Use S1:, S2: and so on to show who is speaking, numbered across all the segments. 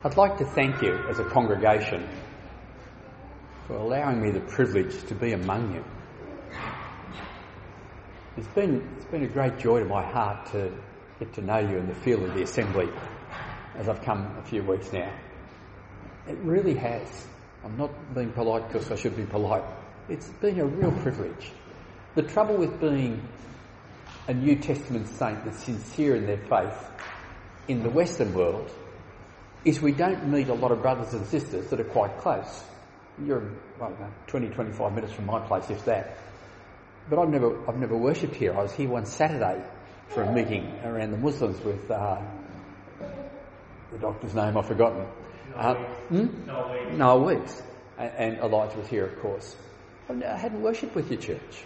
S1: I'd like to thank you as a congregation for allowing me the privilege to be among you. It's been a great joy to my heart to get to know you in the field of the assembly as I've come a few weeks now. It really has. I'm not being polite because I should be polite. It's been a real privilege. The trouble with being a New Testament saint that's sincere in their faith in the Western world is we don't meet a lot of brothers and sisters that are quite close. You're 20, 25 minutes from my place, if that. But I've never worshipped here. I was here one Saturday for a meeting around the Muslims with the doctor's name I've forgotten. Noel Weeks. And Elijah was here, of course. I hadn't worshipped with your church.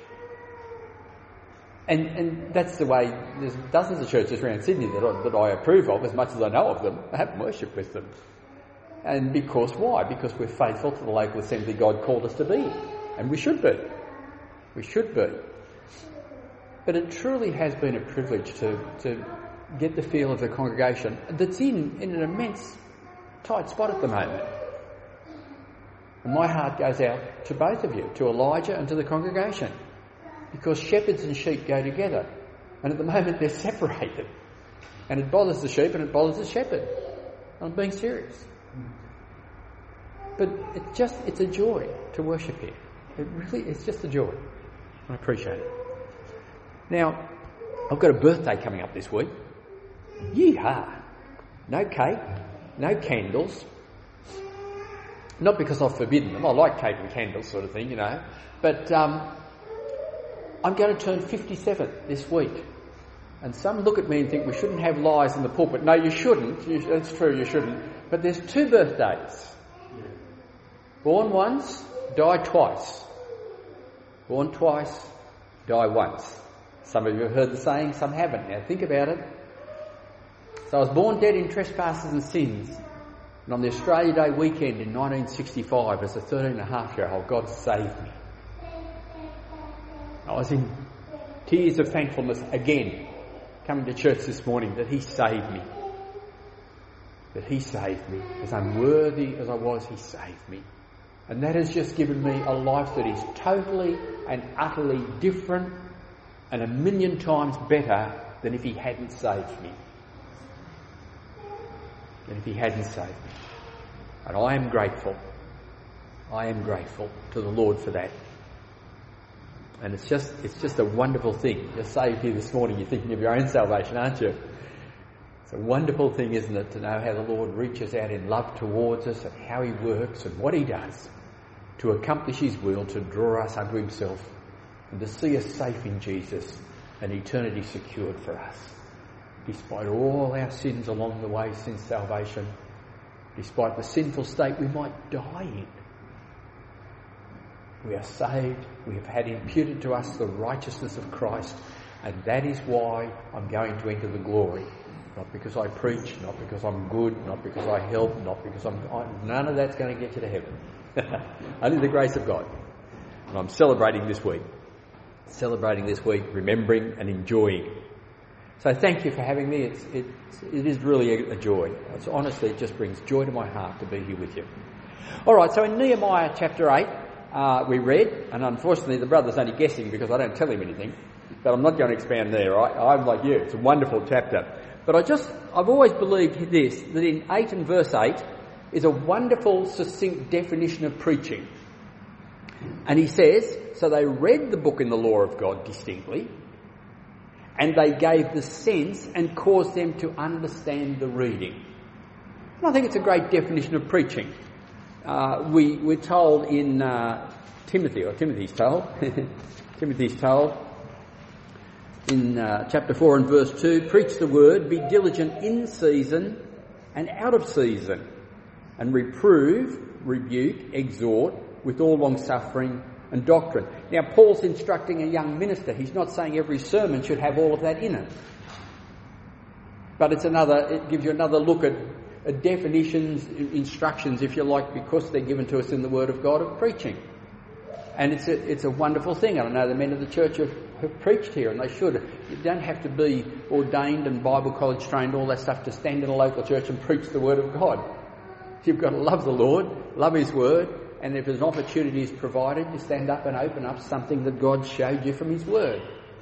S1: And that's the way. There's dozens of churches around Sydney that I approve of, as much as I know of them. I haven't worshipped with them. And because why? Because we're faithful to the local assembly God called us to be. And we should be. We should be. But it truly has been a privilege to get the feel of the congregation that's in an immense tight spot at the moment. And my heart goes out to both of you, to Elijah and to the congregation. Because shepherds and sheep go together. And at the moment they're separated. And it bothers the sheep and it bothers the shepherd. I'm being serious. But it's a joy to worship here. It's just a joy. I appreciate it. Now, I've got a birthday coming up this week. Yee-haw! No cake, no candles. Not because I've forbidden them. I like cake and candles sort of thing, you know. But I'm going to turn 57 this week. And some look at me and think we shouldn't have lies in the pulpit. No, you shouldn't. That's true, you shouldn't. But there's two birthdays. Born once, die twice. Born twice, die once. Some of you have heard the saying, some haven't. Now think about it. So I was born dead in trespasses and sins. And on the Australia Day weekend in 1965, as a 13-and-a-half-year-old, God saved me. I was in tears of thankfulness again, coming to church this morning, that He saved me. That He saved me. As unworthy as I was, He saved me. And that has just given me a life that is totally and utterly different and a million times better than if He hadn't saved me. Than if He hadn't saved me. And I am grateful. I am grateful to the Lord for that. And it's just a wonderful thing. You're saved here this morning, you're thinking of your own salvation, aren't you? It's a wonderful thing, isn't it, to know how the Lord reaches out in love towards us and how He works and what He does to accomplish His will, to draw us unto Himself and to see us safe in Jesus and eternity secured for us. Despite all our sins along the way since salvation, despite the sinful state we might die in, we are saved, we have had imputed to us the righteousness of Christ, and that is why I'm going to enter the glory. Not because I preach, not because I'm good, not because I help, not because none of that's going to get you to heaven. Only the grace of God. And I'm celebrating this week. Remembering and enjoying. So thank you for having me. It is really a joy. Honestly, it just brings joy to my heart to be here with you. All right, so in Nehemiah chapter 8, we read, and unfortunately the brother's only guessing because I don't tell him anything, but I'm not going to expand there, right? I'm like you, it's a wonderful chapter. But I've always believed this, that in 8 and verse 8 is a wonderful, succinct definition of preaching. And he says, so they read the book in the law of God distinctly, and they gave the sense and caused them to understand the reading. And I think it's a great definition of preaching. We're told in Timothy's told in chapter 4 and verse 2, preach the word, be diligent in season and out of season, and reprove, rebuke, exhort with all long suffering and doctrine. Now Paul's instructing a young minister. He's not saying every sermon should have all of that in it. But it gives you another look at definitions, instructions, if you like, because they're given to us in the Word of God of preaching. And it's a wonderful thing. And I know the men of the church have preached here, and they should. You don't have to be ordained and Bible college trained, all that stuff, to stand in a local church and preach the Word of God. You've got to love the Lord, love His Word, and if an opportunity is provided, you stand up and open up something that God showed you from His Word.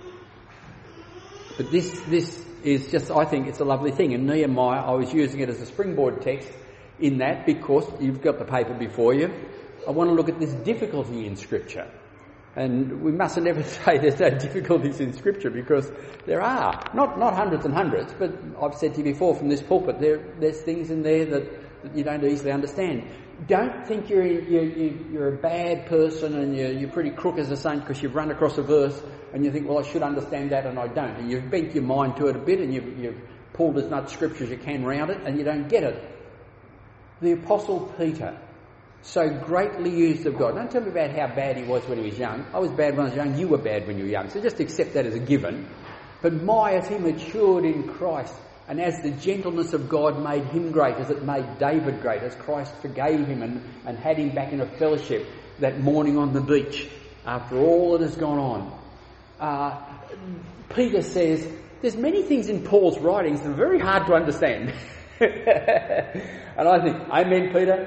S1: But this is just, I think it's a lovely thing. In Nehemiah, I was using it as a springboard text in that because you've got the paper before you. I want to look at this difficulty in Scripture. And we mustn't ever say there's no difficulties in Scripture, because there are. Not hundreds and hundreds, but I've said to you before from this pulpit, there's things in there that you don't easily understand. Don't think you're a bad person and you're pretty crook as a saint because you've run across a verse and you think, well, I should understand that and I don't. And you've bent your mind to it a bit and you've pulled as much Scripture as you can round it and you don't get it. The Apostle Peter, so greatly used of God. Don't tell me about how bad he was when he was young. I was bad when I was young. You were bad when you were young. So just accept that as a given. But as he matured in Christ, and as the gentleness of God made him great, as it made David great, as Christ forgave him and had him back in a fellowship that morning on the beach after all that has gone on. Peter says, there's many things in Paul's writings that are very hard to understand. And I think, amen, Peter.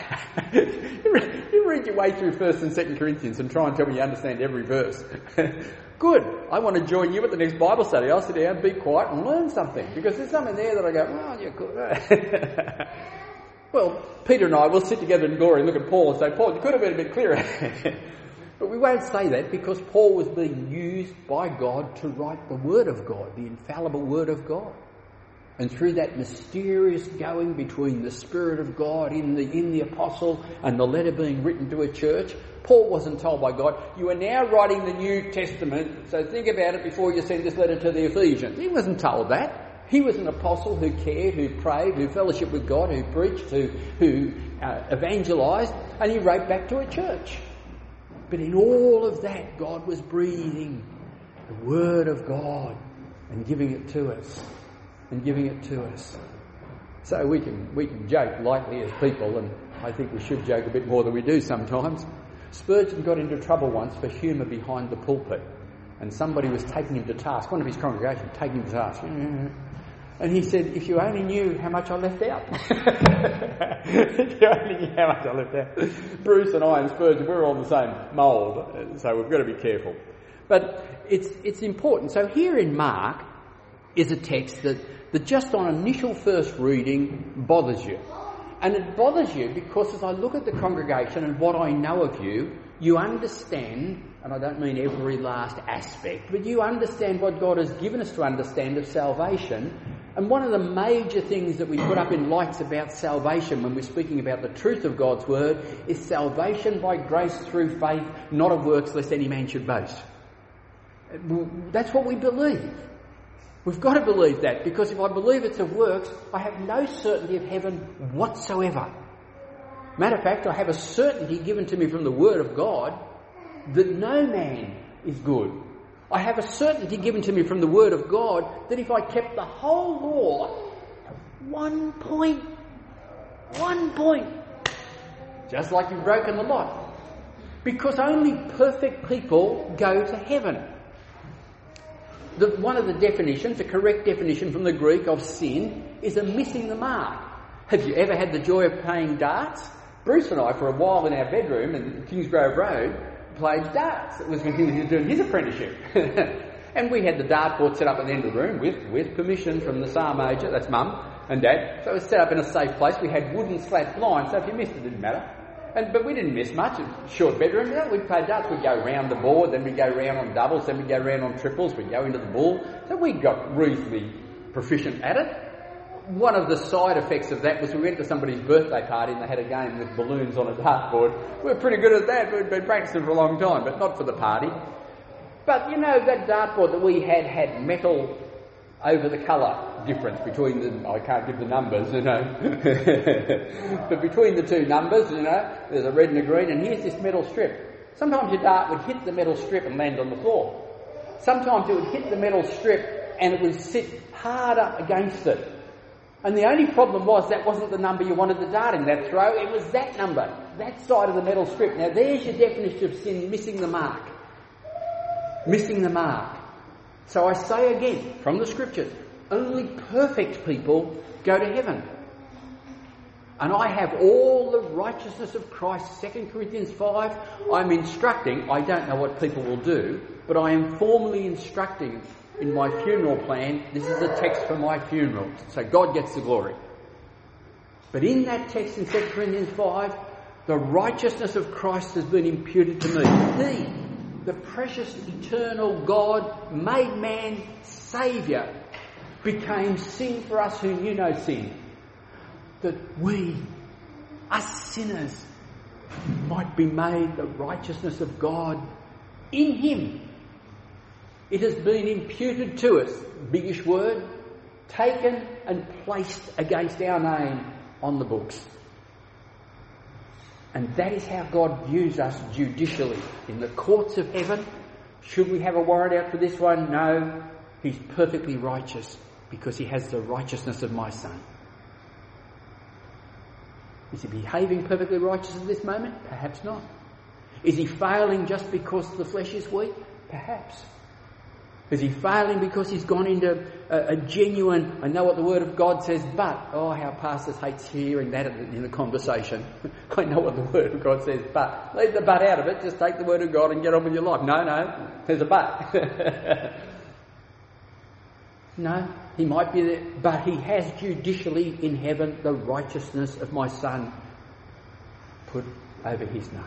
S1: You read your way through 1st and 2nd Corinthians and try and tell me you understand every verse. Good. I want to join you at the next Bible study. I'll sit down, be quiet and learn something, because there's something there that I go, well, you're good. Well, Peter and I will sit together in glory and look at Paul and say, Paul, you could have been a bit clearer. But we won't say that, because Paul was being used by God to write the Word of God, the infallible Word of God. And through that mysterious going between the Spirit of God in the apostle and the letter being written to a church, Paul wasn't told by God, you are now writing the New Testament, so think about it before you send this letter to the Ephesians. He wasn't told that. He was an apostle who cared, who prayed, who fellowshiped with God, who preached, who evangelised, and he wrote back to a church. But in all of that, God was breathing the Word of God and giving it to us. So we can joke lightly as people, and I think we should joke a bit more than we do sometimes. Spurgeon got into trouble once for humour behind the pulpit, and somebody was taking him to task, one of his congregation taking him to task. And he said, if you only knew how much I left out. If you only knew how much I left out. Bruce and I and Spurgeon, we're all the same mould, so we've got to be careful. But it's important. So here in Mark is a text that just on initial first reading bothers you. And it bothers you because as I look at the congregation and what I know of you, you understand, and I don't mean every last aspect, but you understand what God has given us to understand of salvation. And one of the major things that we put up in lights about salvation when we're speaking about the truth of God's Word is salvation by grace through faith, not of works, lest any man should boast. That's what we believe. We've got to believe that, because if I believe it's of works, I have no certainty of heaven whatsoever. Matter of fact, I have a certainty given to me from the Word of God that no man is good. I have a certainty given to me from the Word of God that if I kept the whole law, 1 point, just like you've broken the lot, because only perfect people go to heaven. One of the definitions, the correct definition from the Greek of sin, is a missing the mark. Have you ever had the joy of playing darts? Bruce and I, for a while in our bedroom in Kingsgrove Road, played darts. It was when he was doing his apprenticeship. And we had the dartboard set up at the end of the room with permission from the SAR Major, that's Mum and Dad. So it was set up in a safe place. We had wooden slat blinds, so if you missed it didn't matter. But we didn't miss much. Short bedroom. We'd play darts. We'd go round the board, then we'd go round on doubles, then we'd go round on triples, we'd go into the bull. So we got reasonably proficient at it. One of the side effects of that was we went to somebody's birthday party and they had a game with balloons on a dartboard. We were pretty good at that. We'd been practicing for a long time, but not for the party. But you know, that dartboard that we had metal over the colour difference between the, I can't give the numbers, you know, but between the two numbers, you know, there's a red and a green, and here's this metal strip. Sometimes your dart would hit the metal strip and land on the floor. Sometimes it would hit the metal strip and it would sit harder against it. And the only problem was that wasn't the number you wanted the dart in that throw, it was that number, that side of the metal strip. Now there's your definition of sin, missing the mark. Missing the mark. So I say again, from the Scriptures, only perfect people go to heaven. and I have all the righteousness of Christ, 2 Corinthians 5, I'm instructing, I don't know what people will do, but I am formally instructing in my funeral plan, this is a text for my funeral, so God gets the glory. But in that text in 2 Corinthians 5, the righteousness of Christ has been imputed to me. He, the precious eternal God, made man, Saviour, became sin for us who knew no sin, that we, us sinners, might be made the righteousness of God in Him. It has been imputed to us, biggish word, taken and placed against our name on the books. And that is how God views us judicially. In the courts of heaven, should we have a warrant out for this one? No. He's perfectly righteous because he has the righteousness of my Son. Is he behaving perfectly righteous at this moment? Perhaps not. Is he failing just because the flesh is weak? Perhaps. Is he failing because he's gone into a genuine, I know what the Word of God says, but, oh, how pastors hate hearing that in the conversation. I know what the Word of God says, but. Leave the but out of it, just take the Word of God and get on with your life. No, there's a but. No, he might be there, but he has judicially in heaven the righteousness of my Son put over his name.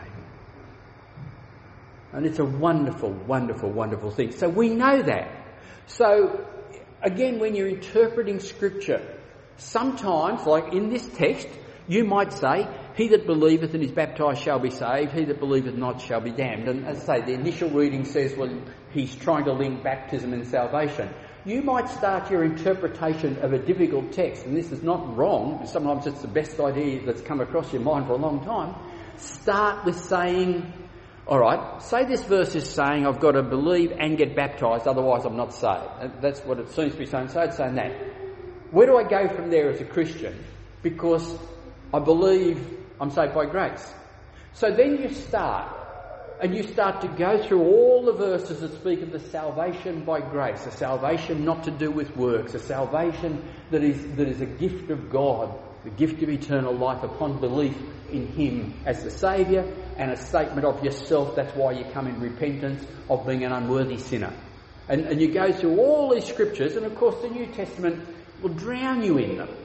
S1: And it's a wonderful, wonderful, wonderful thing. So we know that. So, again, when you're interpreting Scripture, sometimes, like in this text, you might say, he that believeth and is baptised shall be saved, he that believeth not shall be damned. And as I say, the initial reading says, well, he's trying to link baptism and salvation. You might start your interpretation of a difficult text, and this is not wrong, sometimes it's the best idea that's come across your mind for a long time. Start with saying, all right, say this verse is saying I've got to believe and get baptised, otherwise I'm not saved. That's what it seems to be saying. So it's saying that. Where do I go from there as a Christian? Because I believe I'm saved by grace. So then you start to go through all the verses that speak of the salvation by grace, a salvation not to do with works, a salvation that is a gift of God, the gift of eternal life upon belief in Him as the Saviour, and a statement of yourself, that's why you come in repentance, of being an unworthy sinner. And you go through all these scriptures, and of course the New Testament will drown you in them.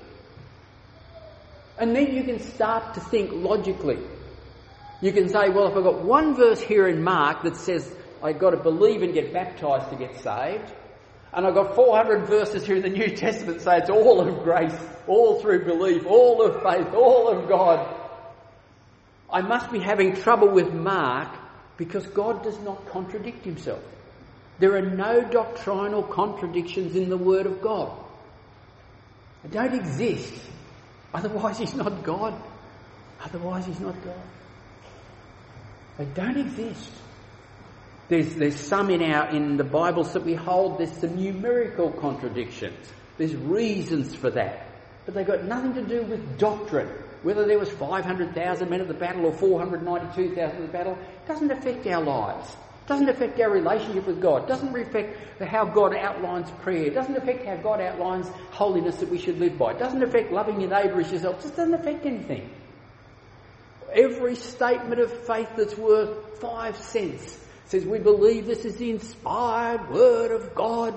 S1: And then you can start to think logically. You can say, well, if I've got one verse here in Mark that says I've got to believe and get baptised to get saved, and I've got 400 verses here in the New Testament that say it's all of grace, all through belief, all of faith, all of God, I must be having trouble with Mark because God does not contradict himself. There are no doctrinal contradictions in the Word of God. They don't exist. Otherwise he's not God. Otherwise he's not God. They don't exist. There's some in the Bibles that we hold, there's some numerical contradictions. There's reasons for that. But they've got nothing to do with doctrine. Whether there was 500,000 men at the battle or 492,000 at the battle, doesn't affect our lives. Doesn't affect our relationship with God. Doesn't affect how God outlines prayer. Doesn't affect how God outlines holiness that we should live by. Doesn't affect loving your neighbour as yourself. Just doesn't affect anything. Every statement of faith that's worth 5 cents says we believe this is the inspired Word of God.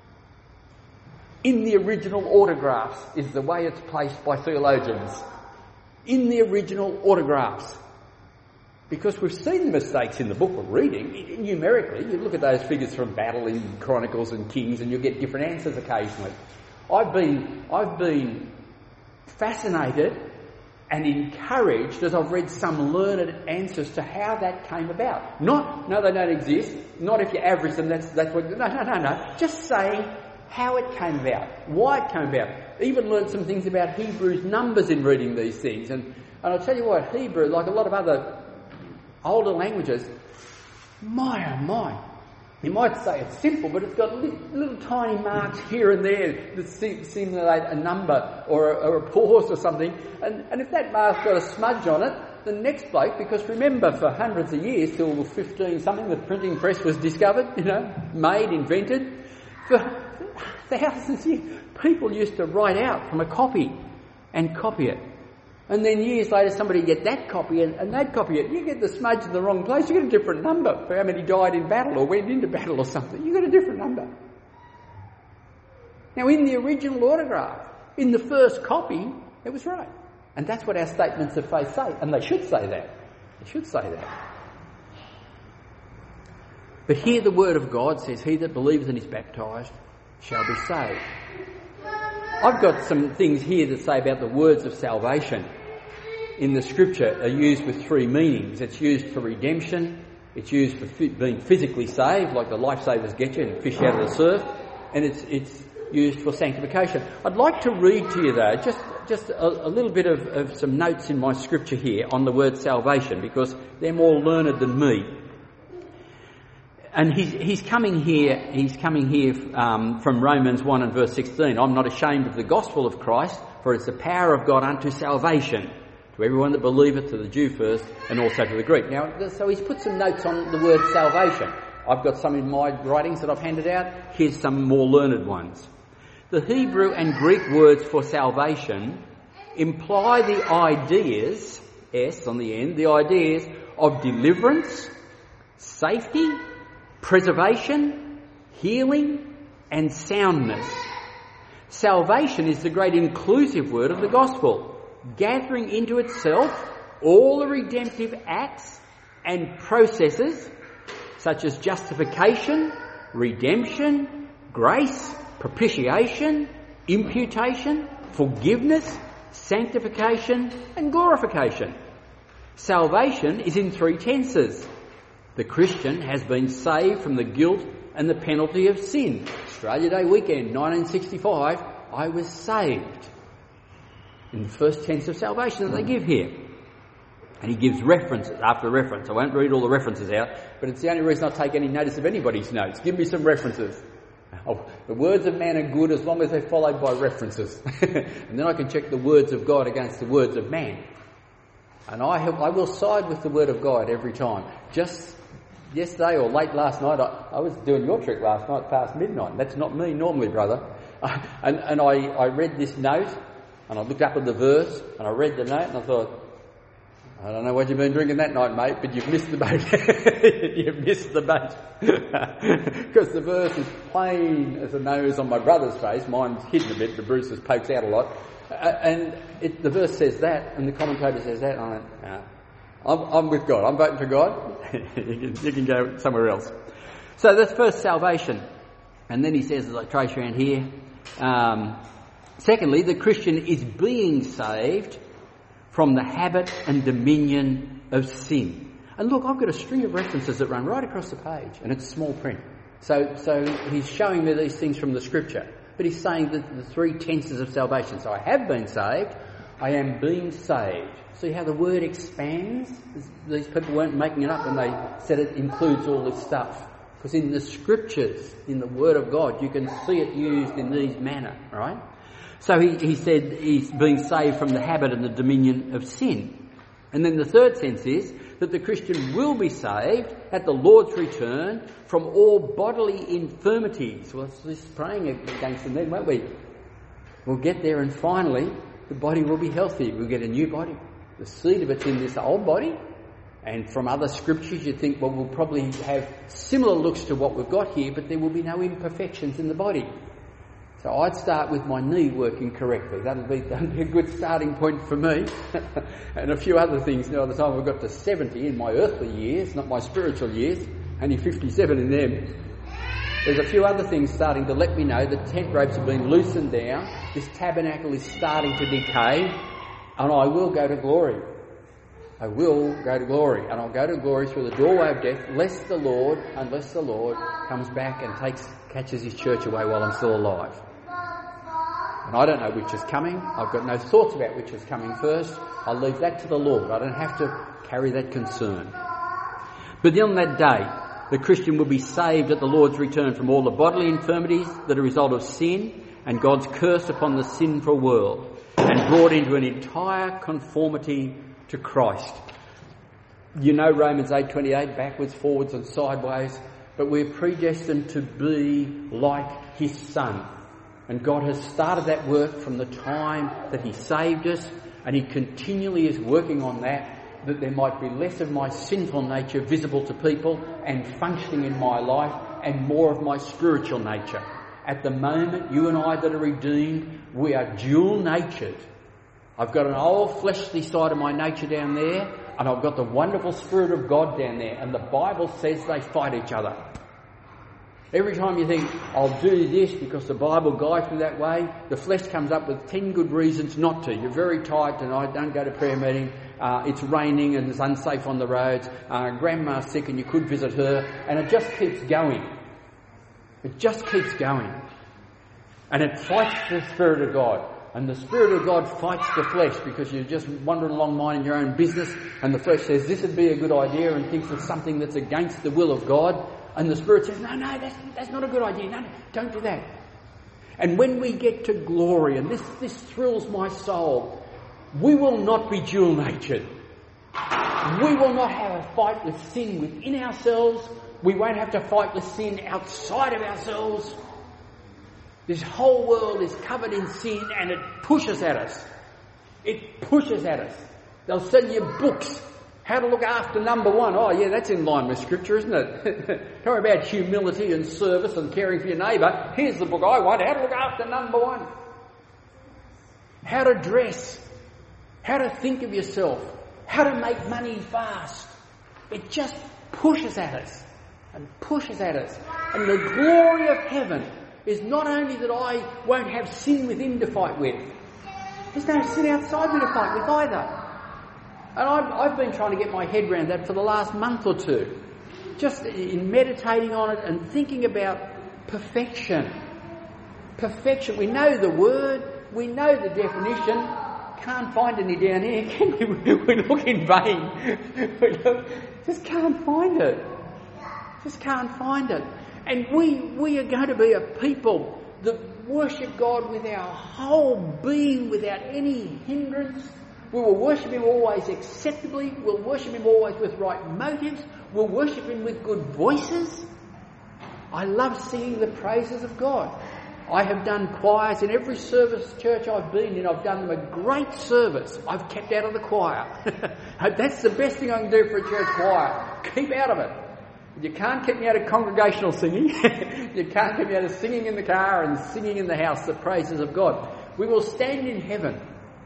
S1: In the original autographs is the way it's placed by theologians. In the original autographs. Because we've seen the mistakes in the book we're reading. Numerically, you look at those figures from battle in Chronicles and Kings and you'll get different answers occasionally. I've been fascinated and encouraged as I've read some learned answers to how that came about. Not, no, they don't exist. Not if you average them, that's what... No. Just saying how it came about, why it came about. Even learned some things about Hebrew's numbers in reading these things. And I'll tell you what, Hebrew, like a lot of other older languages, my oh my. You might say it's simple, but it's got little tiny marks here and there that simulate a number or a pause or something. And if that mark's got a smudge on it, the next bloke, because remember for hundreds of years, till 15 something, the printing press was discovered, made, invented. For thousands of years, people used to write out from a copy and copy it. And then years later somebody get that copy and that copy. You get the smudge in the wrong place, you get a different number for how many died in battle or went into battle or something. You got a different number. Now in the original autograph, in the first copy, it was right. And that's what our statements of faith say. And they should say that. They should say that. But here the word of God says, he that believeth and is baptised shall be saved. I've got some things here to say about the words of salvation in the scripture are used with three meanings. It's used for redemption, it's used for being physically saved, like the lifesavers get you and fish out of the surf, and it's used for sanctification. I'd like to read to you though, just a little bit of some notes in my scripture here on the word salvation, because they're more learned than me. And he's coming here from Romans 1 and verse 16. I'm not ashamed of the gospel of Christ, for it's the power of God unto salvation, to everyone that believeth, to the Jew first, and also to the Greek. Now, so he's put some notes on the word salvation. I've got some in my writings that I've handed out. Here's some more learned ones. The Hebrew and Greek words for salvation imply the ideas, S on the end, the ideas of deliverance, safety, preservation, healing, and soundness. Salvation is the great inclusive word of the gospel, gathering into itself all the redemptive acts and processes such as justification, redemption, grace, propitiation, imputation, forgiveness, sanctification, and glorification. Salvation is in three tenses. The Christian has been saved from the guilt and the penalty of sin. Australia Day weekend, 1965, I was saved. In the first tense of salvation that they give here. And he gives reference after reference. I won't read all the references out, but it's the only reason I take any notice of anybody's notes. Give me some references. Oh, the words of man are good as long as they're followed by references. And then I can check the words of God against the words of man. And I will side with the word of God every time. Just yesterday or late last night, I was doing your trick last night past midnight. That's not me normally, brother. And I read this note, and I looked up at the verse, and I read the note, and I thought, I don't know what you've been drinking that night, mate, but you've missed the boat. You've missed the boat. Because the verse is plain as a nose on my brother's face. Mine's hidden a bit, but Bruce's pokes out a lot. The verse says that, and the commentator says that, and I went, no. I'm with God. I'm voting for God. you can go somewhere else. So that's first salvation. And then he says, as I trace around here, secondly, the Christian is being saved from the habit and dominion of sin. And look, I've got a string of references that run right across the page, and it's small print. So he's showing me these things from the scripture. But he's saying that the three tenses of salvation. So I have been saved, I am being saved. See how the word expands? These people weren't making it up when they said it includes all this stuff. Because in the scriptures, in the word of God, you can see it used in these manner, right? So he said he's being saved from the habit and the dominion of sin. And then the third sense is that the Christian will be saved at the Lord's return from all bodily infirmities. Well, it's just praying against them then, won't we? We'll get there and finally the body will be healthy. We'll get a new body. The seed of it's in this old body. And from other scriptures you think, well, we'll probably have similar looks to what we've got here, but there will be no imperfections in the body. So I'd start with my knee working correctly. That'll be a good starting point for me. And a few other things. By the time I got to 70 in my earthly years, not my spiritual years, only 57 in them, there's a few other things starting to let me know that tent ropes have been loosened down, this tabernacle is starting to decay, and I will go to glory. I will go to glory, and I'll go to glory through the doorway of death, unless the Lord comes back and catches his church away while I'm still alive. And I don't know which is coming. I've got no thoughts about which is coming first. I'll leave that to the Lord. I don't have to carry that concern. But on that day, the Christian will be saved at the Lord's return from all the bodily infirmities that are a result of sin and God's curse upon the sinful world, and brought into an entire conformity to Christ. You know Romans 8:28, backwards, forwards and sideways, but we're predestined to be like his Son. And God has started that work from the time that he saved us, And he continually is working on that there might be less of my sinful nature visible to people and functioning in my life, and more of my spiritual nature. At the moment, you and I that are redeemed, we are dual-natured. I've got an old fleshly side of my nature down there, and I've got the wonderful Spirit of God down there, and the Bible says they fight each other. Every time you think, I'll do this because the Bible guides me that way, the flesh comes up with 10 good reasons not to. You're very tired tonight, don't go to prayer meeting, it's raining and it's unsafe on the roads, grandma's sick and you could visit her, and it just keeps going. It just keeps going. And it fights the Spirit of God. And the Spirit of God fights the flesh because you're just wandering along minding your own business, and the flesh says this would be a good idea and thinks of something that's against the will of God. And the Spirit says, no, that's not a good idea. No, don't do that. And when we get to glory, and this thrills my soul, we will not be dual-natured. We will not have a fight with sin within ourselves. We won't have to fight with sin outside of ourselves. This whole world is covered in sin and it pushes at us. It pushes at us. They'll sell you books. How to look after number one. Oh yeah, that's in line with Scripture, isn't it? Talk about humility and service and caring for your neighbour. Here's the book I want. How to look after number one. How to dress. How to think of yourself. How to make money fast. It just pushes at us. And pushes at us. And the glory of heaven is not only that I won't have sin within to fight with. There's no sin outside me to fight with either. And I've been trying to get my head around that for the last month or two. Just in meditating on it and thinking about perfection. Perfection. We know the word. We know the definition. Can't find any down here, can we? We look in vain. Just can't find it. Just can't find it. And we are going to be a people that worship God with our whole being without any hindrance. We will worship Him always acceptably. We'll worship Him always with right motives. We'll worship Him with good voices. I love singing the praises of God. I have done choirs in every service church I've been in. I've done them a great service. I've kept out of the choir. That's the best thing I can do for a church choir. Keep out of it. You can't keep me out of congregational singing. You can't keep me out of singing in the car and singing in the house the praises of God. We will stand in heaven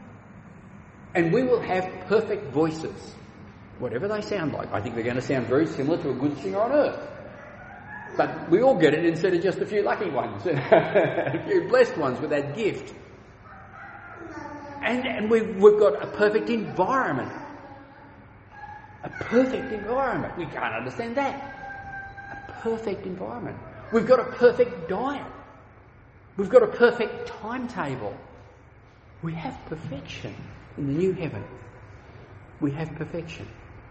S1: and we will have perfect voices, whatever they sound like. I think they're going to sound very similar to a good singer on earth. But we all get it instead of just a few lucky ones, a few blessed ones with that gift. And we've got a perfect environment. A perfect environment. We can't understand that. A perfect environment. We've got a perfect diet. We've got a perfect timetable. We have perfection in the new heaven. We have perfection.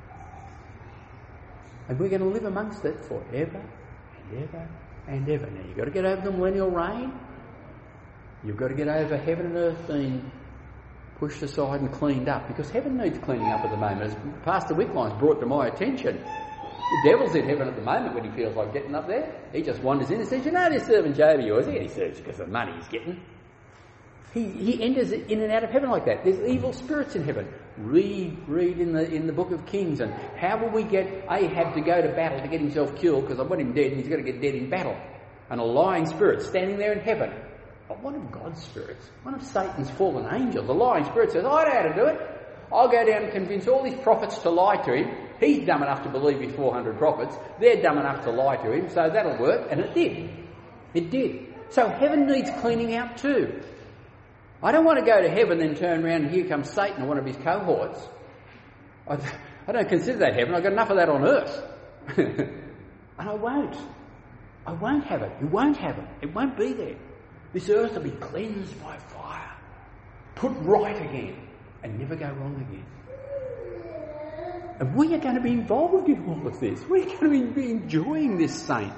S1: And we're going to live amongst it forever and ever and ever. Now you've got to get over the millennial reign. You've got to get over heaven and earth being pushed aside and cleaned up, because heaven needs cleaning up at the moment. As Pastor Wickline's brought to my attention, the devil's in heaven at the moment when he feels like getting up there. He just wanders in and says, you know this servant Job of yours? He serves because of the money he's getting. He enters in and out of heaven like that. There's evil spirits in heaven. Read in the book of Kings. And how will we get Ahab to go to battle to get himself killed? Because I want him dead and he's got to get dead in battle. And a lying spirit standing there in heaven. But one of God's spirits, one of Satan's fallen angels, the lying spirit says, I know how to do it. I'll go down and convince all these prophets to lie to him. He's dumb enough to believe his 400 prophets. They're dumb enough to lie to him. So that'll work. And it did. It did. So heaven needs cleaning out too. I don't want to go to heaven and turn around and here comes Satan or one of his cohorts. I don't consider that heaven. I've got enough of that on earth. And I won't. I won't have it. You won't have it. It won't be there. This earth will be cleansed by fire, put right again, and never go wrong again. And we are going to be involved in all of this. We're going to be enjoying this saint.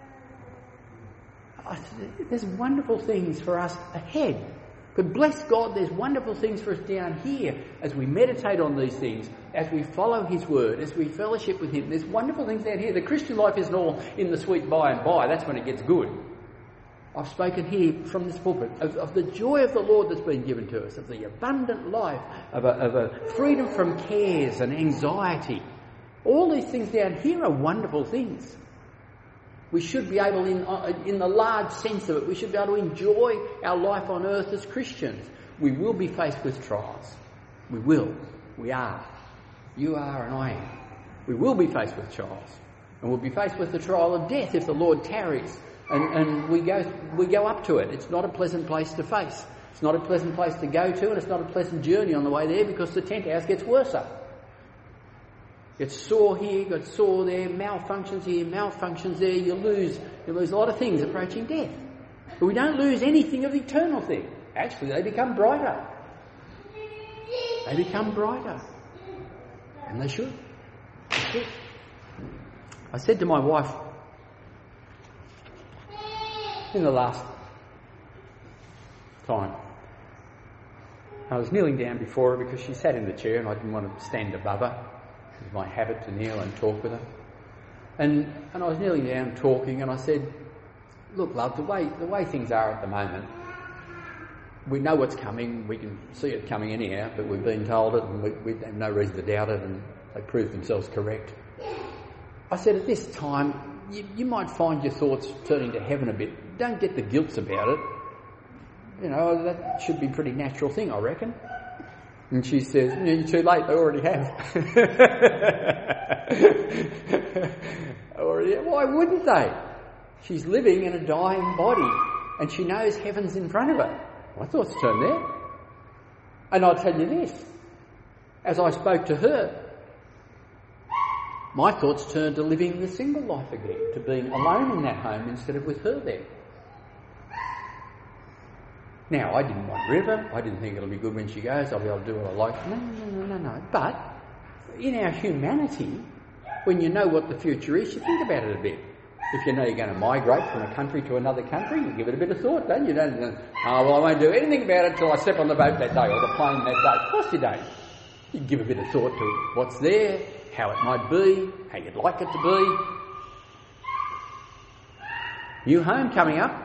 S1: There's wonderful things for us ahead. But bless God, there's wonderful things for us down here as we meditate on these things, as we follow His word, as we fellowship with Him. There's wonderful things down here. The Christian life isn't all in the sweet by and by. That's when it gets good. I've spoken here from this pulpit of the joy of the Lord that's been given to us, of the abundant life, of a freedom from cares and anxiety. All these things down here are wonderful things. We should be able, in the large sense of it, we should be able to enjoy our life on earth as Christians. We will be faced with trials. We will. We are. You are and I am. We will be faced with trials. And we'll be faced with the trial of death if the Lord tarries. And we go up to it. It's not a pleasant place to face. It's not a pleasant place to go to, and it's not a pleasant journey on the way there, because the tent house gets worse up. Gets sore here, got sore there, malfunctions here, malfunctions there. You lose a lot of things approaching death. But we don't lose anything of the eternal thing. Actually, they become brighter. They become brighter. And they should. I said to my wife in the last time, I was kneeling down before her because she sat in the chair and I didn't want to stand above her. It was my habit to kneel and talk with her. And I was kneeling down talking, and I said, look, love, the way things are at the moment, we know what's coming, we can see it coming anyhow, but we've been told it and we have no reason to doubt it, and they prove themselves correct. I said, at this time, you might find your thoughts turning to heaven a bit. Don't get the guilt about it. You know, that should be a pretty natural thing, I reckon. And she says, you're too late, they already have. Why wouldn't they? She's living in a dying body and she knows heaven's in front of her. My thoughts turn there. And I'll tell you this, as I spoke to her, my thoughts turned to living the single life again, to being alone in that home instead of with her there. Now, I didn't want River. I didn't think it'll be good when she goes. I'll be able to do what I like. No. But in our humanity, when you know what the future is, you think about it a bit. If you know you're going to migrate from a country to another country, you give it a bit of thought, don't you? You don't go, I won't do anything about it until I step on the boat that day or the plane that day. Of course you don't. You give a bit of thought to what's there, how it might be, how you'd like it to be. New home coming up.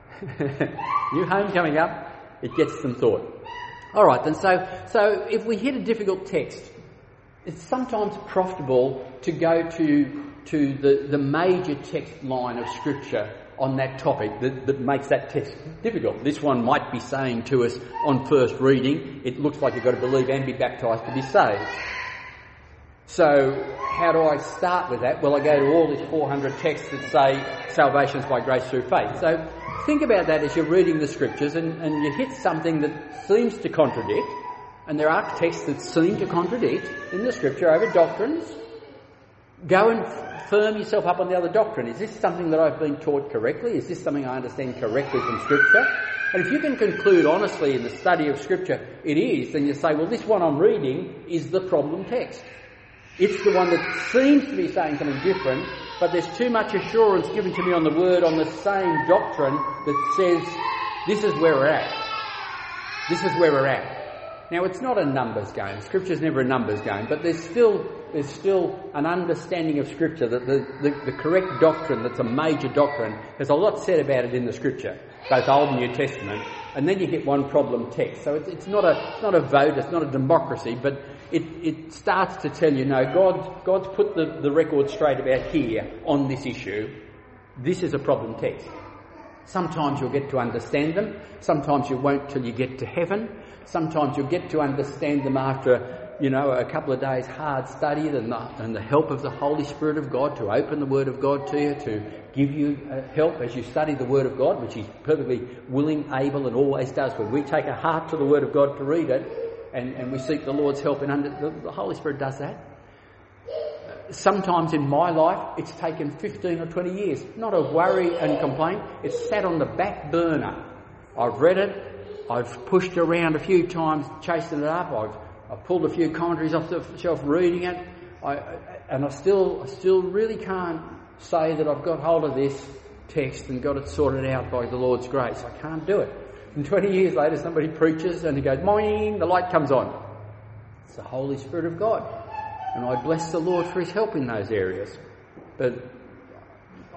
S1: It gets some thought. All right, then. So if we hit a difficult text, it's sometimes profitable to go to the major text line of Scripture on that topic that makes that text difficult. This one might be saying to us on first reading, it looks like you've got to believe and be baptised to be saved. So how do I start with that? Well, I go to all these 400 texts that say salvation is by grace through faith. So think about that as you're reading the Scriptures and you hit something that seems to contradict, and there are texts that seem to contradict in the Scripture over doctrines. Go and firm yourself up on the other doctrine. Is this something that I've been taught correctly? Is this something I understand correctly from Scripture? And if you can conclude honestly in the study of Scripture it is, then you say, well, this one I'm reading is the problem text. It's the one that seems to be saying something different, but there's too much assurance given to me on the Word on the same doctrine that says, this is where we're at. This is where we're at. Now, it's not a numbers game. Scripture's never a numbers game, but there's still an understanding of Scripture that the correct doctrine, that's a major doctrine, there's a lot said about it in the Scripture, both Old and New Testament, and then you hit one problem text. So it's not a vote, it's not a democracy, but it starts to tell you, no, God's put the record straight about here on this issue. This is a problem text. Sometimes you'll get to understand them. Sometimes you won't till you get to heaven. Sometimes you'll get to understand them after, a couple of days hard study and the help of the Holy Spirit of God to open the Word of God to you, to give you help as you study the Word of God, which He's perfectly willing, able and always does. When we take a heart to the Word of God to read it and we seek the Lord's help, the Holy Spirit does that. Sometimes in my life it's taken 15 or 20 years. Not a worry and complaint. It's sat on the back burner. I've read it. I've pushed around a few times, chasing it up. I've pulled a few commentaries off the shelf reading it. I still really can't say that I've got hold of this text and got it sorted out by the Lord's grace. I can't do it. And 20 years later somebody preaches and he goes, moing, the light comes on. It's the Holy Spirit of God. And I bless the Lord for His help in those areas. But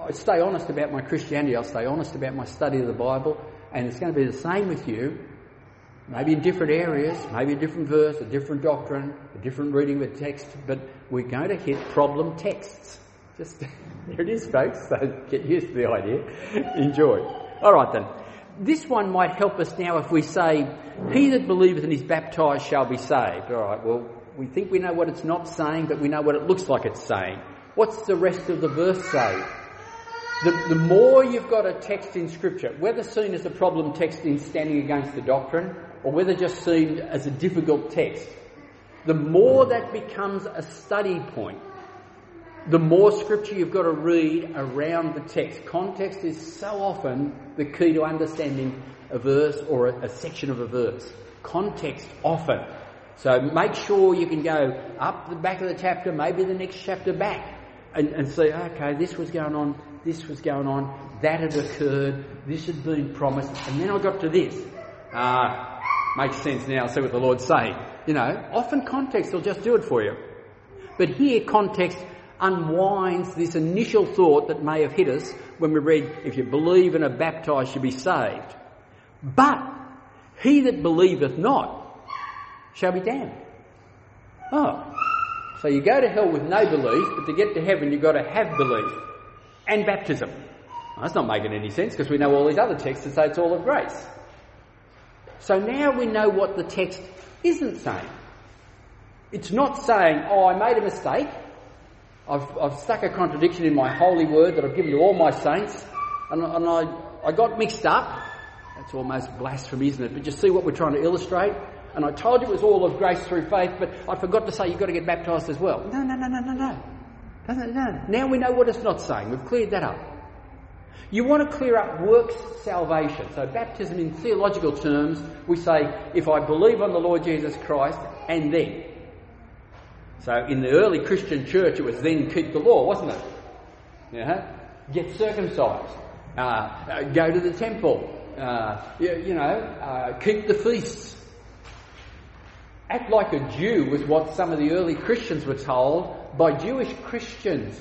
S1: I stay honest about my Christianity, I'll stay honest about my study of the Bible, and it's going to be the same with you, maybe in different areas, maybe a different verse, a different doctrine, a different reading of the text, but we're going to hit problem texts. Just, there it is, folks, so get used to the idea. Enjoy. All right then. This one might help us now if we say, he that believeth and is baptised shall be saved. All right, well, we think we know what it's not saying, but we know what it looks like it's saying. What's the rest of the verse say? The more you've got a text in Scripture, whether seen as a problem text in standing against the doctrine, or whether just seen as a difficult text, the more that becomes a study point, the more Scripture you've got to read around the text. Context is so often the key to understanding a verse or a section of a verse. Context often. So make sure you can go up the back of the chapter, maybe the next chapter back, and see, okay, this was going on, that had occurred, this had been promised, and then I got to this. Makes sense now, see what the Lord's saying. You know, often context will just do it for you. But here context unwinds this initial thought that may have hit us when we read, if you believe and are baptised, you'll be saved. But he that believeth not shall be damned. Oh. So you go to hell with no belief, but to get to heaven you've got to have belief and baptism. Well, that's not making any sense because we know all these other texts that say it's all of grace. So now we know what the text isn't saying. It's not saying, oh, I made a mistake. I've stuck a contradiction in my holy word that I've given to all my saints, and I got mixed up. That's almost blasphemy, isn't it? But you see what we're trying to illustrate? And I told you it was all of grace through faith, but I forgot to say you've got to get baptised as well. No. Now we know what it's not saying. We've cleared that up. You want to clear up works salvation. So baptism in theological terms, we say, if I believe on the Lord Jesus Christ, and then. So in the early Christian church, it was then keep the law, wasn't it? Get circumcised, go to the temple, keep the feasts. Act like a Jew was what some of the early Christians were told by Jewish Christians.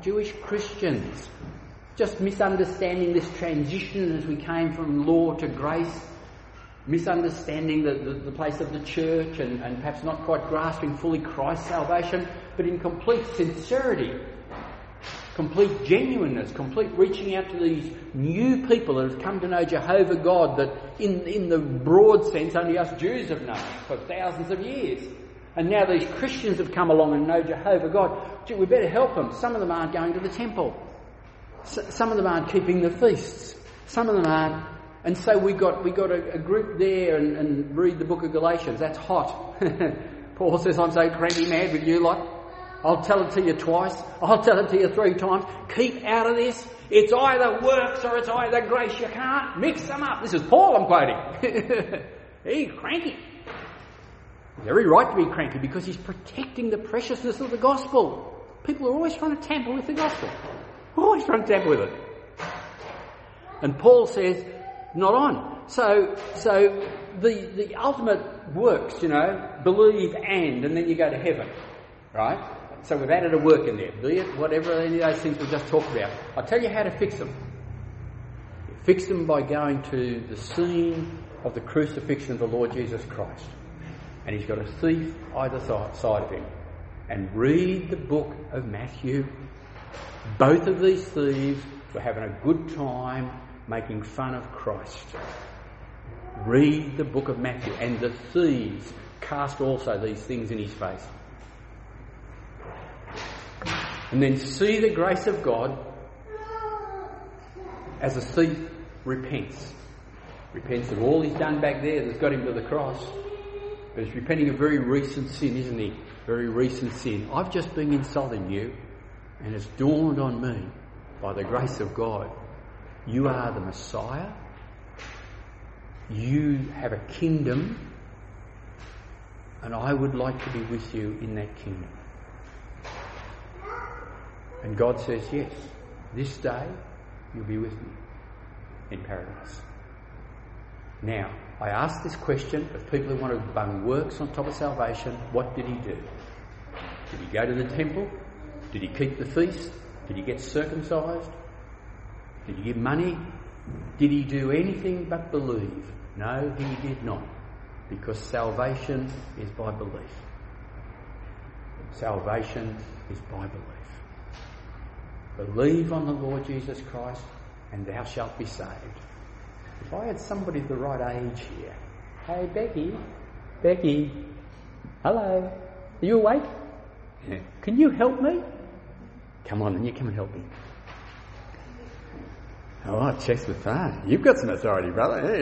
S1: Just misunderstanding this transition as we came from law to grace, misunderstanding the place of the church and perhaps not quite grasping fully Christ's salvation, but in complete sincerity, complete genuineness, complete reaching out to these new people that have come to know Jehovah God that in the broad sense only us Jews have known for thousands of years. And now these Christians have come along and know Jehovah God. Gee, we better help them. Some of them aren't going to the temple. Some of them aren't keeping the feasts. Some of them aren't. And so we got a group there and read the book of Galatians. That's hot. Paul says, I'm so cranky mad with you lot. I'll tell it to you twice. I'll tell it to you 3 times. Keep out of this. It's either works or it's either grace. You can't mix them up. This is Paul I'm quoting. He's cranky. Very right to be cranky because he's protecting the preciousness of the gospel. People are always trying to tamper with the gospel. Always trying to tamper with it. And Paul says, not on. So the ultimate works, believe and then you go to heaven. Right? So we've added a work in there. Be it whatever any of those things we've just talked about. I'll tell you how to fix them. You fix them by going to the scene of the crucifixion of the Lord Jesus Christ. And he's got a thief either side of him. And read the book of Matthew. Both of these thieves were having a good time making fun of Christ. Read the book of Matthew. And the thieves cast also these things in his face. And then see the grace of God as a thief repents. Repents of all he's done back there that's got him to the cross. But he's repenting of very recent sin, isn't he? Very recent sin. I've just been insulting you, and it's dawned on me, by the grace of God, you are the Messiah. You have a kingdom, and I would like to be with you in that kingdom. And God says, yes, this day you'll be with me in paradise. Now, I ask this question of people who want to bung works on top of salvation. What did he do? Did he go to the temple? Did he keep the feast? Did he get circumcised? Did he give money? Did he do anything but believe? No, he did not. Because salvation is by belief. Salvation is by belief. Believe on the Lord Jesus Christ and thou shalt be saved. If I had somebody the right age here. Hey, Becky, hello, are you awake? Yeah. Can you help me? Come on, you come and help me. Oh, checks the phone. You've got some authority, brother.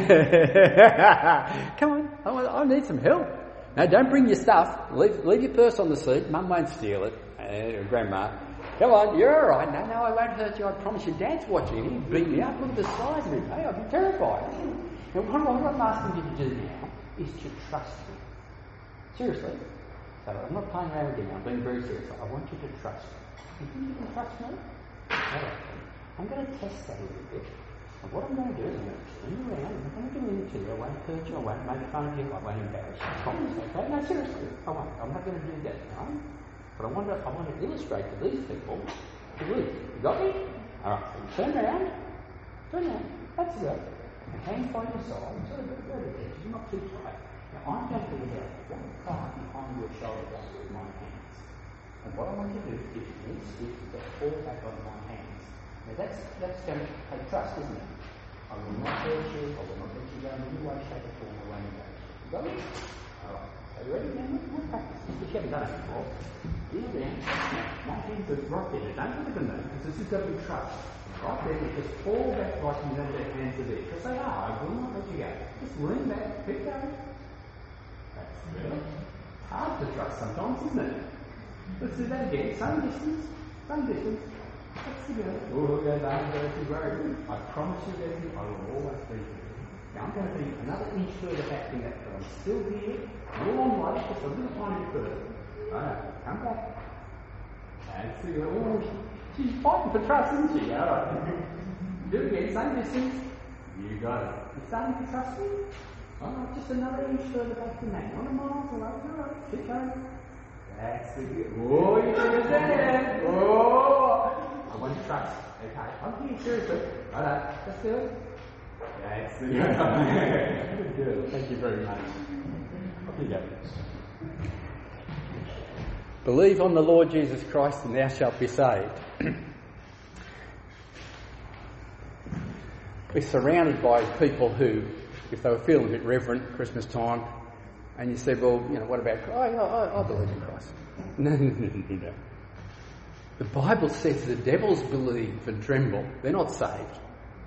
S1: Come on, I need some help. No, don't bring your stuff. Leave your purse on the seat. Mum won't steal it. Grandma. Come on, you're all right. No, I won't hurt you. I promise you. Dad's watching. He'll beat me up. Look at the size of him. Hey, I'd be terrified. Now, what I'm asking you to do now is to trust me. Seriously. So I'm not playing around with you. I'm being very serious. I want you to trust me. You think you can trust me? Okay. I'm going to test that a little bit. And what I'm going to do is I'm going to turn you around. I'm going to give in to you. I won't hurt you. I won't make fun of you. I won't embarrass you. I promise. Okay? No, seriously. I won't. I'm not going to do that. No? But I want to illustrate to these people. Believe. You got me? All right. So turn around. That's it. And hands by your side. Sort of go to the edge. You're not too tight. Now I'm going to put about one card behind your shoulder with my hands. And what I want you to do is knee stiff to fall back on my hands. Now that's going to take trust, isn't it? I will not hurt you. I will not let you go in any way, shape or form. I won't embarrass you. You got it? Alright. Are you ready now? We'll practice this. If you haven't done it before. Kneel down. My hands are right there. Don't look at them though, because this has got to be trust. Right there, you just fall back like you know their hands are there. Because they are. I will not let you go. Just lean back. Keep going. That's good. Hard to trust sometimes, isn't it? Let's do that again. Same distance. Let's do it. Oh, go down, go too worried. I promise you, Becky, I will always be here. Now I'm going to be another inch further back than that, but I'm still here. I'm all on way, just a little tiny bit further. Alright, come back. That's it. Oh, she's fighting for trust, isn't she? Alright. Do it again, same distance. You got it. You starting to trust me? Alright, just another inch further back than that. Not a mile away. Alright, keep going. That's it. Oh, you did it there. Oh. I want to trust. Okay, I'm here, seriously. Alright, let's do it. That's it. Good girl. Thank you very much. Off you go. Believe on the Lord Jesus Christ and thou shalt be saved. We're surrounded by people who, if they were feeling a bit reverent at Christmas time, and you said, well, what about Christ? I believe in Christ. No. The Bible says the devils believe and tremble. They're not saved.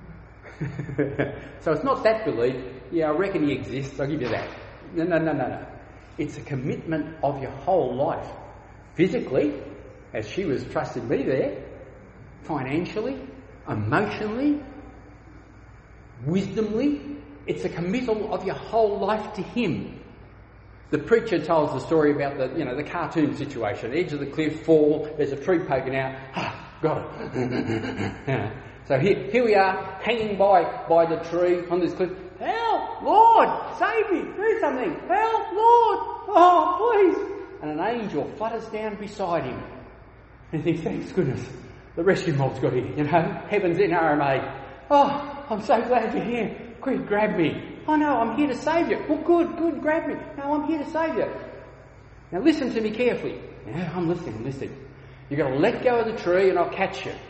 S1: So it's not that belief. Yeah, I reckon he exists. I'll give you that. No. It's a commitment of your whole life. Physically, as she was trusting me there, financially, emotionally, wisdomly, it's a committal of your whole life to him. The preacher tells the story about the cartoon situation. Edge of the cliff, fall, there's a tree poking out. Got it. So here we are, hanging by the tree on this cliff. Help, Lord, save me, do something. Help, Lord, oh, please. And an angel flutters down beside him. And he thinks, thanks goodness, the rescue mob's got here, heaven's NRMA. Oh, I'm so glad you're here. Quick, grab me. Oh no, I'm here to save you. Well, good, grab me. No, I'm here to save you. Now listen to me carefully. Yeah, I'm listening. You've got to let go of the tree and I'll catch you.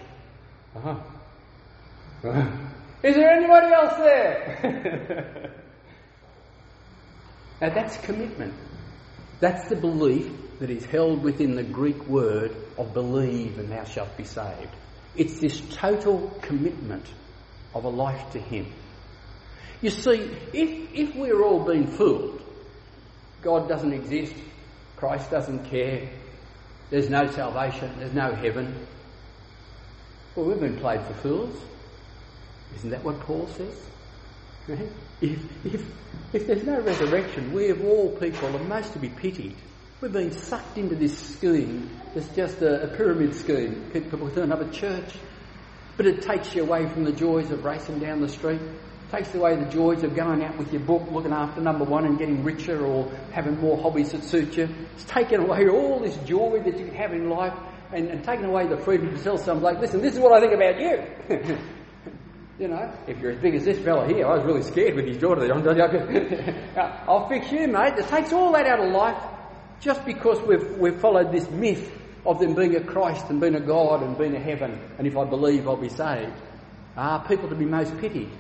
S1: Is there anybody else there? Now that's commitment. That's the belief that is held within the Greek word of believe and thou shalt be saved. It's this total commitment of a life to him. You see, if we're all being fooled, God doesn't exist, Christ doesn't care, there's no salvation, there's no heaven, well, we've been played for fools. Isn't that what Paul says? If there's no resurrection, we of all people are most to be pitied. We've been sucked into this scheme. It's just a pyramid scheme. People turn up at church. But it takes you away from the joys of racing down the street. It takes away the joys of going out with your book, looking after number one and getting richer or having more hobbies that suit you. It's taken away all this joy that you can have in life and taken away the freedom to tell some bloke, listen, this is what I think about you. You know, if you're as big as this fella here, I was really scared with his daughter there. I'll fix you, mate. It takes all that out of life just because we've followed this myth of them being a Christ and being a God and being a heaven, and if I believe I'll be saved. People to be most pitied.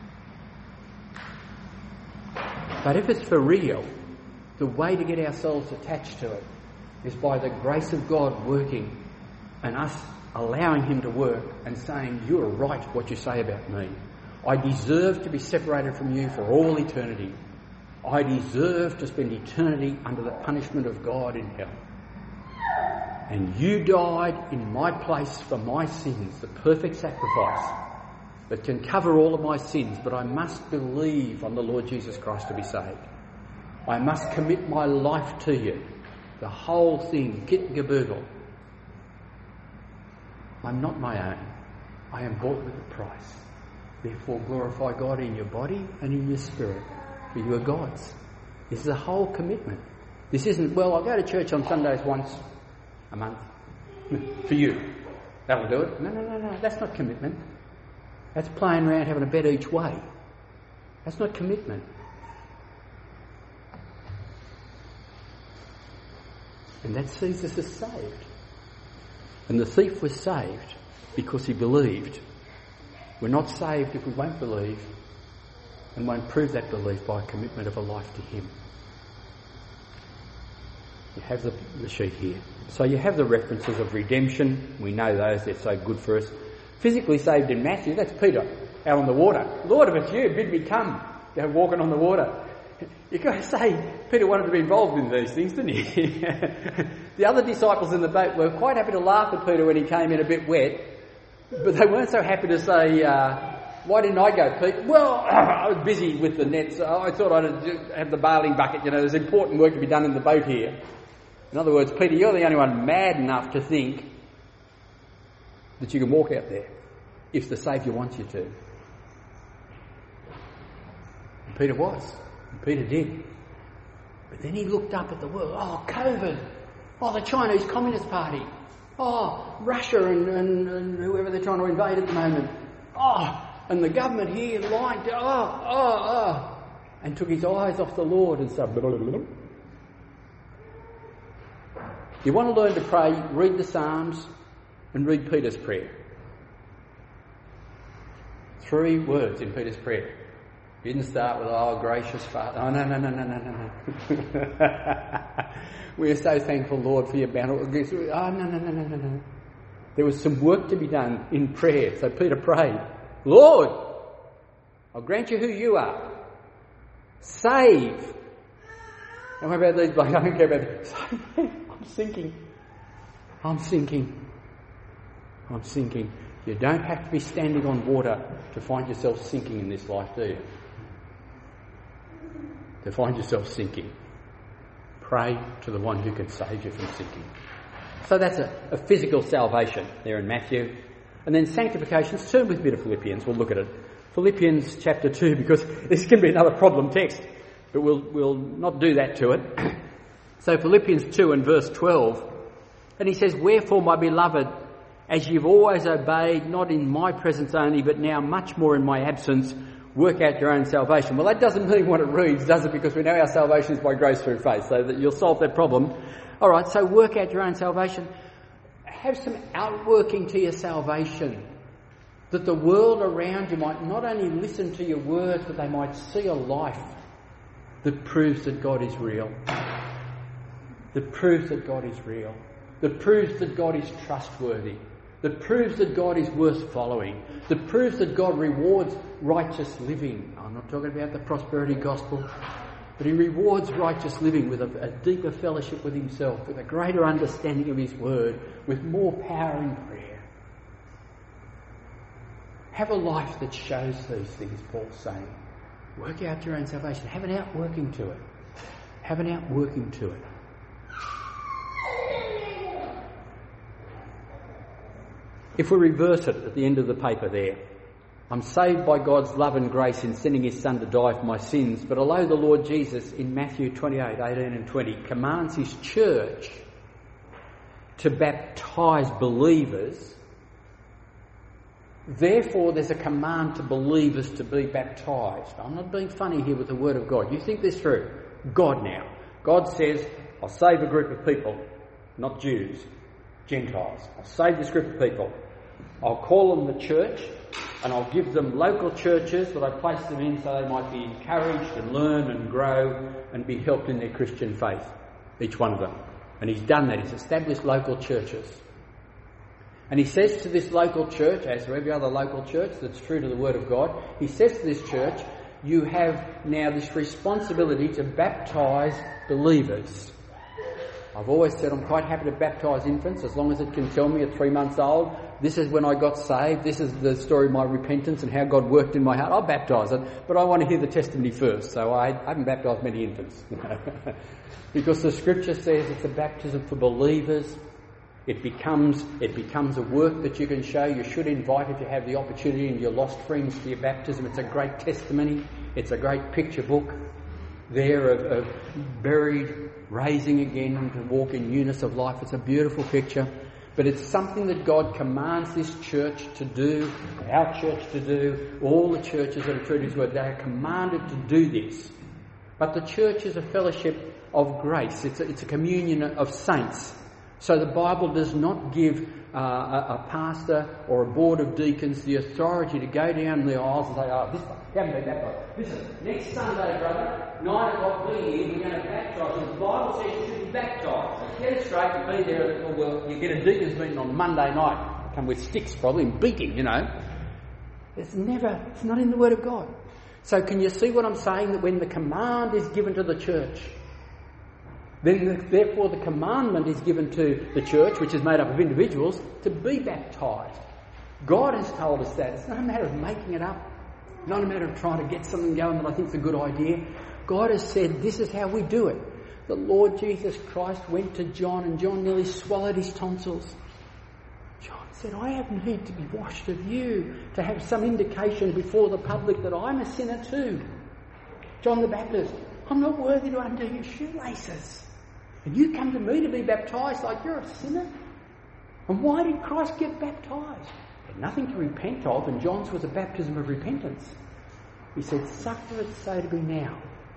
S1: But if it's for real, the way to get ourselves attached to it is by the grace of God working and us allowing him to work and saying, you're right what you say about me. I deserve to be separated from you for all eternity. I deserve to spend eternity under the punishment of God in hell. And you died in my place for my sins, the perfect sacrifice that can cover all of my sins, but I must believe on the Lord Jesus Christ to be saved. I must commit my life to you. The whole thing, kit and caboodle. I'm not my own. I am bought with a price. Therefore glorify God in your body and in your spirit, for you are God's. This is a whole commitment. This isn't, well, I'll go to church on Sundays once a month. For you. That'll do it. No. That's not commitment. That's playing around having a bet each way. That's not commitment. And that sees us as saved. And the thief was saved because he believed. We're not saved if we won't believe and won't prove that belief by a commitment of a life to him. You have the sheet here. So you have the references of redemption. We know those, they're so good for us. Physically saved in Matthew, that's Peter, out on the water. Lord, if it's you, bid me come. Go walking on the water. You've got to say, Peter wanted to be involved in these things, didn't he? The other disciples in the boat were quite happy to laugh at Peter when he came in a bit wet, but they weren't so happy to say, why didn't I go, Pete? Well, I was busy with the nets. I thought I'd have the bailing bucket. You know, there's important work to be done in the boat here. In other words, Peter, you're the only one mad enough to think that you can walk out there if the Saviour wants you to. And Peter was. And Peter did. But then he looked up at the world. Oh, COVID. Oh, the Chinese Communist Party. Oh, Russia and whoever they're trying to invade at the moment. Oh, and the government here lying to, and took his eyes off the Lord and said, You want to learn to pray, read the Psalms and read Peter's prayer. 3 words in Peter's prayer. He didn't start with, oh, gracious Father. Oh, no. We are so thankful, Lord, for your bountiful gifts. Oh, no. There was some work to be done in prayer. So Peter prayed, Lord, I'll grant you who you are. Save. And what about these blokes? I don't care about this. I'm sinking. You don't have to be standing on water to find yourself sinking in this life, do you? To find yourself sinking, pray to the one who can save you from sinking. So that's a physical salvation there in Matthew. And then sanctification. Turn with me to Philippians. We'll look at it. Philippians chapter 2, because this can be another problem text, but we'll not do that to it. So Philippians 2 and verse 12. And he says, Wherefore, my beloved, as you've always obeyed, not in my presence only, but now much more in my absence, work out your own salvation. Well, that doesn't mean what it reads, does it? Because we know our salvation is by grace through faith, so that you'll solve that problem. All right, so work out your own salvation. Have some outworking to your salvation, that the world around you might not only listen to your words, but they might see a life that proves that God is real. That proves that God is real. That proves that God is trustworthy. That proves that God is worth following. That proves that God rewards righteous living. I'm not talking about the prosperity gospel, but he rewards righteous living with a deeper fellowship with himself, with a greater understanding of his word, with more power in prayer. Have a life that shows these things, Paul's saying. Work out your own salvation. Have an outworking to it. Have an outworking to it. If we reverse it at the end of the paper there, I'm saved by God's love and grace in sending his Son to die for my sins, but although the Lord Jesus in Matthew 28, 18 and 20 commands his church to baptise believers, Therefore, there's a command to believers to be baptised. I'm not being funny here with the Word of God. You think this through. God now. God says, I'll save a group of people, not Jews, Gentiles. I'll save this group of people. I'll call them the church, and I'll give them local churches that I place them in so they might be encouraged and learn and grow and be helped in their Christian faith, each one of them. And he's done that. He's established local churches. And he says to this local church, as to every other local church that's true to the Word of God, he says to this church, you have now this responsibility to baptise believers. I've always said I'm quite happy to baptise infants as long as it can tell me at 3 months old, this is when I got saved, this is the story of my repentance and how God worked in my heart. I'll baptise it, but I want to hear the testimony first. So I haven't baptised many infants. Because the scripture says it's a baptism for believers. It becomes a work that you can show. You should invite, if you have the opportunity, and your lost friends to your baptism. It's a great testimony. It's a great picture book there of buried, raising again to walk in newness of life. It's a beautiful picture. But it's something that God commands this church to do, our church to do, all the churches that are true to His Word. They are commanded to do this. But the church is a fellowship of grace. It's a communion of saints. So the Bible does not give a pastor or a board of deacons the authority to go down the aisles and say, oh, this one, you haven't been baptised. Listen, next Sunday, brother, 9 o'clock, be here, we're going to baptise. And the Bible says you should be baptised. So get it straight and be there. Well, you get a deacon's meeting on Monday night, come with sticks probably and beating, you know. It's not in the Word of God. So can you see what I'm saying? That when the command is given to the church, then therefore the commandment is given to the church, which is made up of individuals, to be baptised. God has told us that. It's not a matter of making it up. Not a matter of trying to get something going that I think is a good idea. God has said this is how we do it. The Lord Jesus Christ went to John and John nearly swallowed his tonsils. John said, I have need to be washed of you, to have some indication before the public that I'm a sinner too. John the Baptist, I'm not worthy to undo your shoelaces. And you come to me to be baptised like you're a sinner? And why did Christ get baptised? He had nothing to repent of, and John's was a baptism of repentance. He said, suffer it so to be now,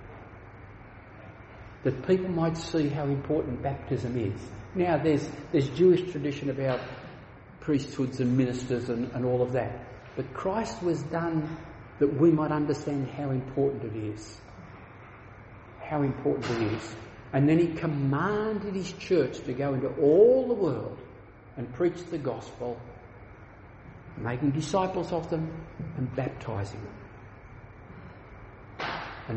S1: that people might see how important baptism is. Now, there's Jewish tradition about priesthoods and ministers and all of that. But Christ was done that we might understand how important it is. How important it is. And then he commanded his church to go into all the world and preach the gospel, making disciples of them and baptising them.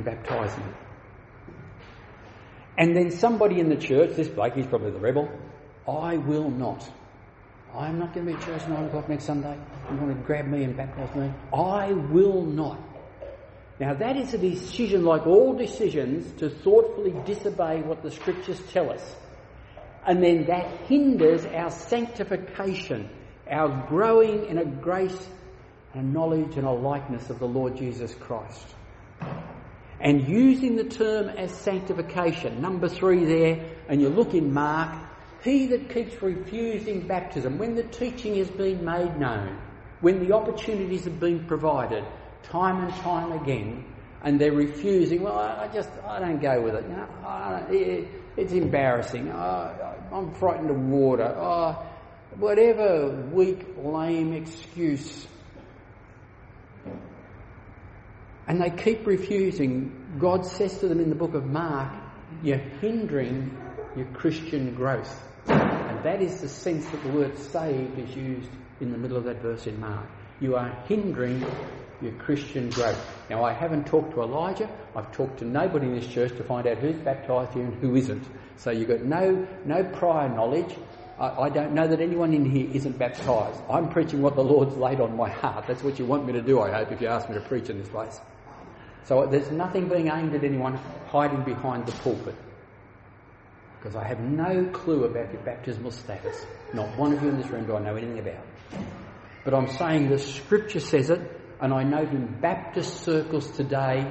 S1: And then somebody in the church, this bloke, he's probably the rebel, I'm not going to be at church 9 o'clock next Sunday. You're going to grab me and baptise me. I will not. Now that is a decision, like all decisions, to thoughtfully disobey what the scriptures tell us. And then that hinders our sanctification, our growing in a grace and a knowledge and a likeness of the Lord Jesus Christ. And using the term as sanctification, number 3 there, and you look in Mark, he that keeps refusing baptism, when the teaching has been made known, when the opportunities have been provided, time and time again, and they're refusing, well, I don't go with it. You know, it's embarrassing. I'm frightened of water. Whatever weak, lame excuse. And they keep refusing. God says to them in the book of Mark, you're hindering your Christian growth. And that is the sense that the word saved is used in the middle of that verse in Mark. You are hindering your Christian growth. Now, I haven't talked to Elijah. I've talked to nobody in this church to find out who's baptised here and who isn't. So you've got no prior knowledge. I don't know that anyone in here isn't baptised. I'm preaching what the Lord's laid on my heart. That's what you want me to do, I hope, if you ask me to preach in this place. So there's nothing being aimed at anyone hiding behind the pulpit. Because I have no clue about your baptismal status. Not one of you in this room do I know anything about. But I'm saying the scripture says it, and I note in Baptist circles today,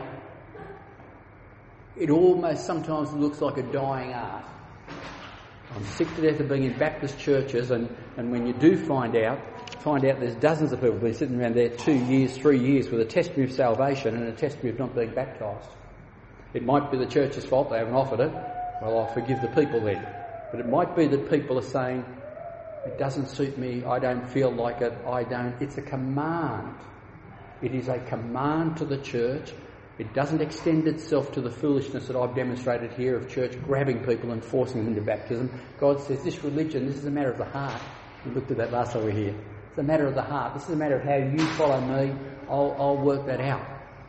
S1: it almost sometimes looks like a dying art. I'm sick to death of being in Baptist churches, and when you do find out, find out there's dozens of people been sitting around there 2 years, 3 years with a testimony of salvation and a testimony of not being baptised. It might be the church's fault, they haven't offered it. Well, I'll forgive the people then. But it might be that people are saying, it doesn't suit me, I don't feel like it, It's a command. It is a command to the church. It doesn't extend itself to the foolishness that I've demonstrated here of church grabbing people and forcing them into baptism. God says this religion, this is a matter of the heart. We looked at that last time we were here. It's a matter of the heart. This is a matter of how you follow me. I'll work that out.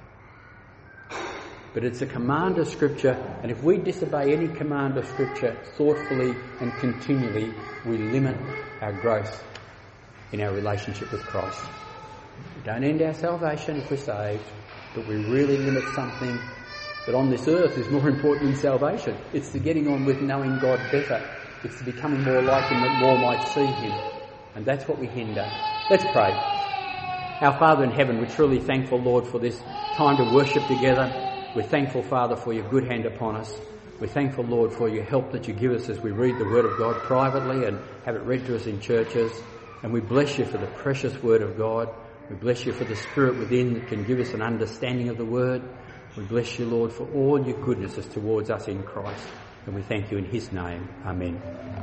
S1: But it's a command of Scripture, and if we disobey any command of Scripture thoughtfully and continually, we limit our growth in our relationship with Christ. We don't end our salvation if we're saved, but we really limit something that on this earth is more important than salvation. It's the getting on with knowing God better. It's the becoming more like Him that more might see Him. And that's what we hinder. Let's pray. Our Father in heaven, we're truly thankful, Lord, for this time to worship together. We're thankful, Father, for your good hand upon us. We're thankful, Lord, for your help that you give us as we read the Word of God privately and have it read to us in churches. And we bless you for the precious Word of God. We bless you for the Spirit within that can give us an understanding of the Word. We bless you, Lord, for all your goodnesses towards us in Christ. And we thank you in His name. Amen.